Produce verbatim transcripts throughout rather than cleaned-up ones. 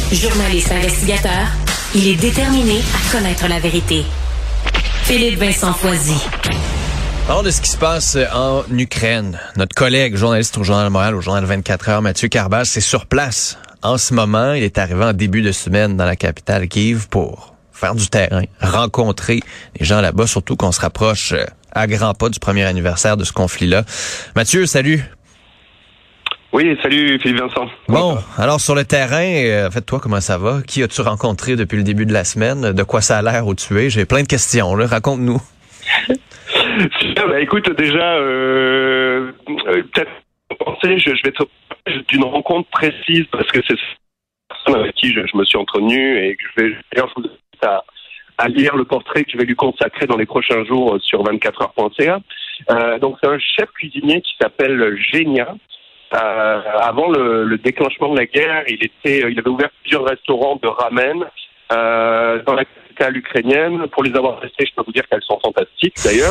Journaliste investigateur, il est déterminé à connaître la vérité. Philippe Vincent Foisy. Parlons de ce qui se passe en Ukraine. Notre collègue, journaliste au Journal de Montréal, au Journal vingt-quatre heures, Mathieu Carbage, c'est sur place. En ce moment, il est arrivé en début de semaine dans la capitale Kyiv pour faire du terrain, rencontrer les gens là-bas, surtout qu'on se rapproche à grands pas du premier anniversaire de ce conflit-là. Mathieu, salut. Oui, salut Philippe Vincent. Bon, alors sur le terrain, euh, en fait, toi, comment ça va? Qui as-tu rencontré depuis le début de la semaine? De quoi ça a l'air où tu es? J'ai plein de questions, là. Raconte-nous. Ben, écoute, déjà, euh, peut-être penser, je, je vais te parler d'une rencontre précise parce que c'est cette personne avec qui je, je me suis entretenu et que je vais, d'ailleurs, je vous invite à, à lire le portrait que je vais lui consacrer dans les prochains jours sur vingt-quatre heures point c a. Euh, donc, c'est un chef cuisinier qui s'appelle Genia. Euh, avant le, le déclenchement de la guerre, il était, il avait ouvert plusieurs restaurants de ramen euh, dans la capitale ukrainienne. Pour les avoir testés, je peux vous dire qu'elles sont fantastiques d'ailleurs.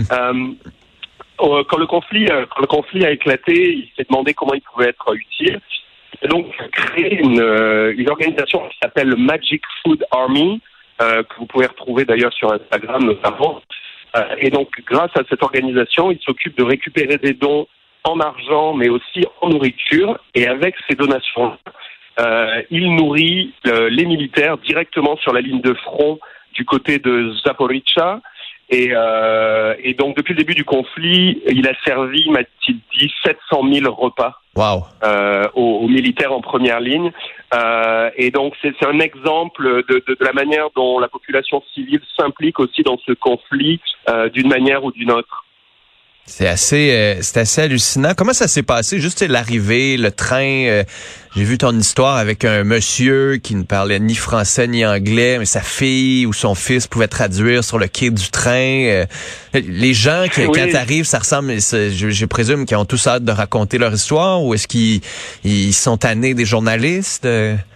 euh, quand le conflit, quand le conflit a éclaté, il s'est demandé comment il pouvait être utile. Il a donc créé une, une organisation qui s'appelle Magic Food Army, euh, que vous pouvez retrouver d'ailleurs sur Instagram notamment. Euh, et donc, grâce à cette organisation, il s'occupe de récupérer des dons en argent, mais aussi en nourriture. Et avec ces donations, euh, il nourrit euh, les militaires directement sur la ligne de front du côté de Zaporizhzhia. Et, euh, et donc, depuis le début du conflit, il a servi, m'a-t-il dit, sept cent mille repas wow. euh, aux, aux militaires en première ligne. Euh, et donc, c'est, c'est un exemple de, de, de la manière dont la population civile s'implique aussi dans ce conflit euh, d'une manière ou d'une autre. C'est assez, euh, c'est assez hallucinant. Comment ça s'est passé? Juste l'arrivée, le train. Euh, j'ai vu ton histoire avec un monsieur qui ne parlait ni français ni anglais, mais sa fille ou son fils pouvait traduire sur le quai du train. Euh, les gens qui, oui. quand t'arrives, ça ressemble. Je, je présume qu'ils ont tous hâte de raconter leur histoire, ou est-ce qu'ils ils sont tannés des journalistes?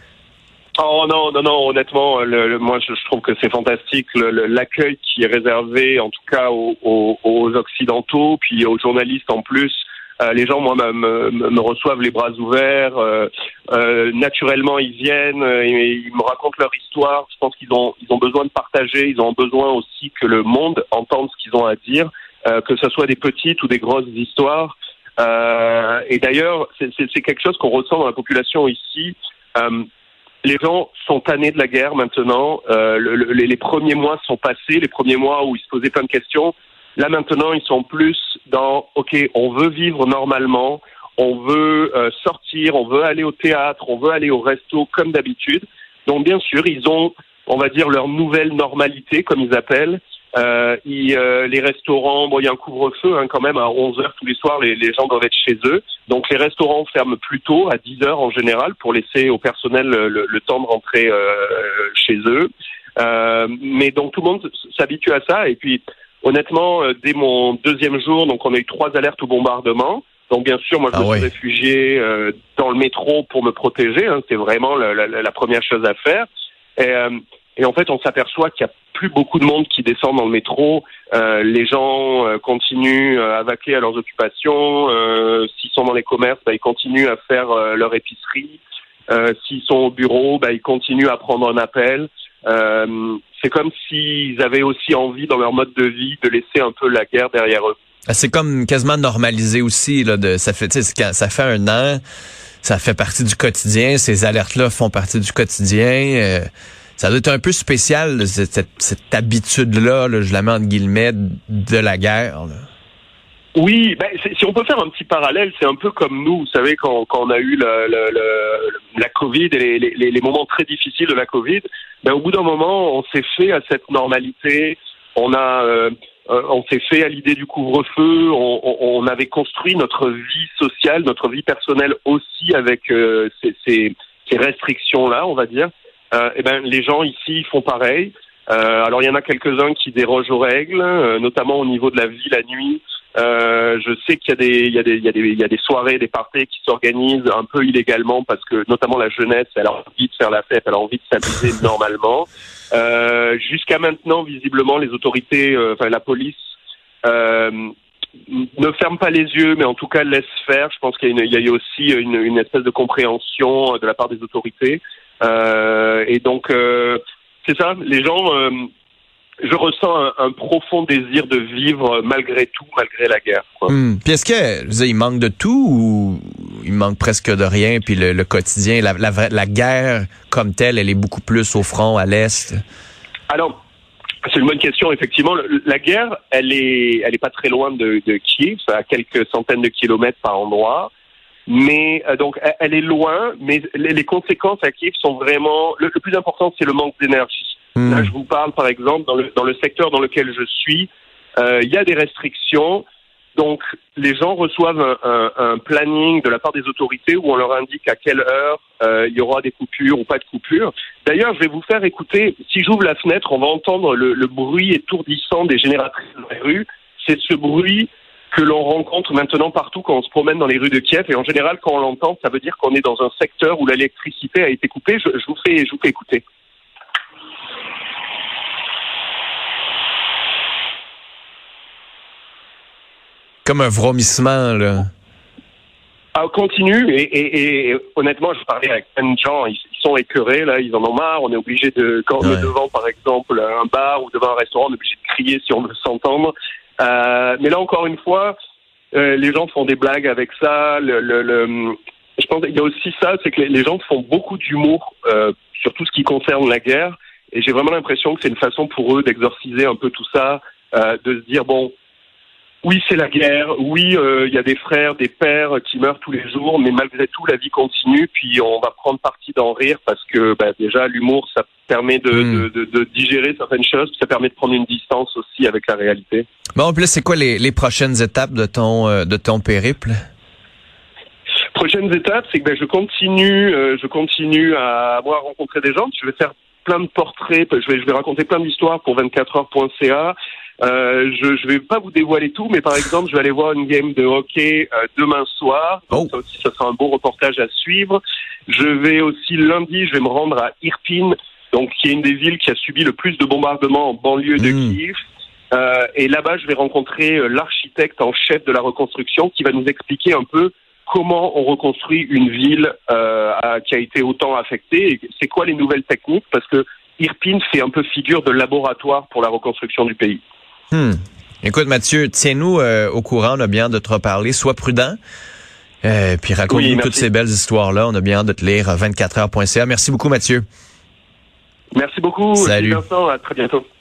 Oh non, non, non, honnêtement, le, le, moi je, je trouve que c'est fantastique le, le, l'accueil qui est réservé, en tout cas aux, aux, aux Occidentaux, puis aux journalistes en plus. Euh, les gens, moi, me, me, me reçoivent les bras ouverts. Euh, euh, naturellement, ils viennent et ils me racontent leur histoire. Je pense qu'ils ont, ils ont besoin de partager. Ils ont besoin aussi que le monde entende ce qu'ils ont à dire, euh, que ce soit des petites ou des grosses histoires. Euh, et d'ailleurs, c'est, c'est, c'est quelque chose qu'on ressent dans la population ici. Euh, Les gens sont tannés de la guerre maintenant. Euh, le, le, les premiers mois sont passés, les premiers mois où ils se posaient plein de questions. Là maintenant, ils sont plus dans « Ok, on veut vivre normalement, on veut euh, sortir, on veut aller au théâtre, on veut aller au resto comme d'habitude. » Donc bien sûr, ils ont, on va dire, leur nouvelle normalité, comme ils appellent. Euh, ils, euh, les restaurants, bon, il y a un couvre-feu hein, quand même à onze heures tous les soirs, les, les gens doivent être chez eux. Donc les restaurants ferment plus tôt, à dix heures en général, pour laisser au personnel le, le, le temps de rentrer euh, chez eux. Euh, mais donc tout le monde s'habitue à ça. Et puis honnêtement, euh, dès mon deuxième jour, donc on a eu trois alertes au bombardement. Donc bien sûr, moi je ah me ouais. suis réfugié euh, dans le métro pour me protéger. Hein, c'est vraiment la, la, la première chose à faire. Et, euh, et en fait, on s'aperçoit qu'il y a plus beaucoup de monde qui descend dans le métro. Euh, les gens euh, continuent euh, à vaquer à leurs occupations. Euh, s'ils sont dans les commerces, bah, ils continuent à faire euh, leur épicerie. Euh, s'ils sont au bureau, bah, ils continuent à prendre un appel. Euh, c'est comme s'ils avaient aussi envie, dans leur mode de vie, de laisser un peu la guerre derrière eux. C'est comme quasiment normalisé aussi. Là, de, ça fait, tu sais, ça fait un an, ça fait partie du quotidien. Ces alertes-là font partie du quotidien. Euh, Ça doit être un peu spécial, cette, cette, cette habitude-là, là, je la mets entre guillemets, de la guerre. Là. Oui, ben, c'est, si on peut faire un petit parallèle, c'est un peu comme nous, vous savez, quand, quand on a eu le, le, le, la Covid et les, les, les moments très difficiles de la Covid, ben, au bout d'un moment, on s'est fait à cette normalité, on a... Euh, on s'est fait à l'idée du couvre-feu, on, on, on avait construit notre vie sociale, notre vie personnelle aussi avec euh, ces, ces, ces restrictions-là, on va dire. Euh, et ben les gens ici font pareil. Euh, alors il y en a quelques-uns qui dérogent aux règles, euh, notamment au niveau de la vie la nuit. Euh, je sais qu'il y a des il y a des il y a des il y a des soirées, des parties qui s'organisent un peu illégalement parce que notamment la jeunesse, elle a envie de faire la fête, elle a envie de s'amuser normalement. Euh, jusqu'à maintenant, visiblement, les autorités, euh, enfin la police, euh, ne ferme pas les yeux, mais en tout cas laisse faire. Je pense qu'il y a, une, il y a aussi une, une espèce de compréhension de la part des autorités. Euh, et donc, euh, c'est ça, les gens... Euh, je ressens un, un profond désir de vivre malgré tout, malgré la guerre. Quoi. Hum. Puis est-ce que, je veux dire, il manque de tout ou il manque presque de rien? Puis le, le quotidien, la, la, la guerre comme telle, elle est beaucoup plus au front, à l'est? Alors, c'est une bonne question. Effectivement, le, la guerre, elle est, elle est pas très loin de, de Kiev, à quelques centaines de kilomètres par endroit. Mais euh, donc, elle, elle est loin, mais les, les conséquences à Kiev sont vraiment... Le, le plus important, c'est le manque d'énergie. Mmh. Là, je vous parle, par exemple, dans le, dans le secteur dans lequel je suis, euh, il y a des restrictions. Donc, les gens reçoivent un, un, un planning de la part des autorités où on leur indique à quelle heure euh, il y aura des coupures ou pas de coupures. D'ailleurs, je vais vous faire écouter, si j'ouvre la fenêtre, on va entendre le, le bruit étourdissant des génératrices dans les rues. C'est ce bruit que l'on rencontre maintenant partout quand on se promène dans les rues de Kiev. Et en général, quand on l'entend, ça veut dire qu'on est dans un secteur où l'électricité a été coupée. Je, je vous fais, je vous fais écouter. Comme un vromissement, là. Ah, continue, et, et, et honnêtement, je parlais avec plein de gens, ils, ils sont écœurés, là, ils en ont marre, on est obligé de, quand on ouais. est devant, par exemple, un bar ou devant un restaurant, on est obligé de crier si on veut s'entendre. Euh, mais là, encore une fois, euh, les gens font des blagues avec ça, le, le, le, je pense qu'il y a aussi ça, c'est que les, les gens font beaucoup d'humour euh, sur tout ce qui concerne la guerre, et j'ai vraiment l'impression que c'est une façon pour eux d'exorciser un peu tout ça, euh, de se dire, bon, oui, c'est la guerre. Oui, il euh, y a des frères, des pères qui meurent tous les jours, mais malgré tout, la vie continue. Puis on va prendre parti d'en rire parce que bah, déjà, l'humour, ça permet de, mmh. de, de, de digérer certaines choses, puis ça permet de prendre une distance aussi avec la réalité. Bon, puis là, c'est quoi les, les prochaines étapes de ton euh, de ton périple? Prochaines étapes, c'est que ben, je continue, euh, je continue à moi rencontrer des gens. Je vais faire plein de portraits. Je vais, je vais raconter plein d'histoires pour vingt-quatre heures point c a. Euh, je je vais pas vous dévoiler tout, mais par exemple, je vais aller voir une game de hockey euh, demain soir. Donc, oh. Ça aussi, ça sera un beau reportage à suivre. Je vais aussi lundi, je vais me rendre à Irpin, donc qui est une des villes qui a subi le plus de bombardements en banlieue de mmh. Kiev. Euh, et là-bas, je vais rencontrer euh, l'architecte en chef de la reconstruction qui va nous expliquer un peu comment on reconstruit une ville euh, à, qui a été autant affectée. Et c'est quoi les nouvelles techniques? Parce que Irpin fait un peu figure de laboratoire pour la reconstruction du pays. Hmm. Écoute, Mathieu, tiens-nous euh, au courant, on a bien hâte de te reparler. Sois prudent, euh, puis raconte-nous oui, toutes ces belles histoires-là. On a bien hâte de te lire à vingt-quatre heures point c a. Merci beaucoup, Mathieu. Merci beaucoup. Salut. Vincent, à très bientôt.